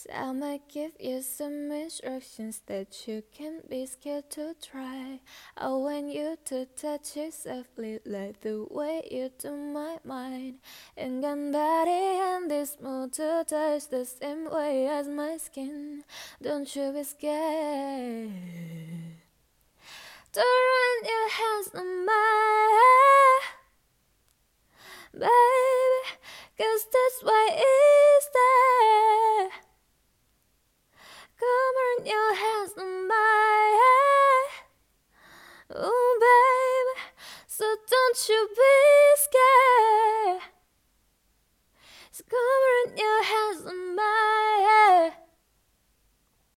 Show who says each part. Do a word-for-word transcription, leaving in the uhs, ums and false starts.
Speaker 1: I might give you some instructions that you can't be scared to try. I want you to touch it softly, like the way you do my mind. Ain't got body and this mood to touch the same way as my skin. Don't you be scared to run your hands on my baby, 'cause that's why it's there. Come on, your hands on my head, oh baby. So don't you be scared. So come